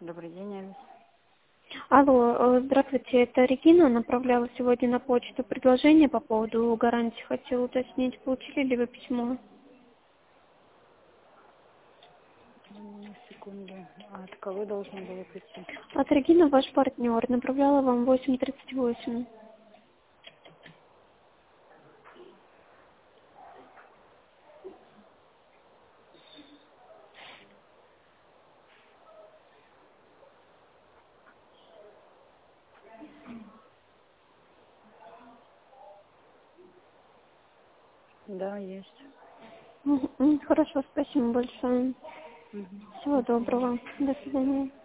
Добрый день, Алис. Алло, здравствуйте, это Регина. Направляла сегодня на почту предложение по поводу гарантии. Хотела уточнить, получили ли вы письмо? Секунду. А от кого должно было прийти? От Регина, ваш партнер. Направляла вам 8:38. Да, есть. Хорошо, спасибо большое. Мгм. Всего До свидания. доброго. До свидания.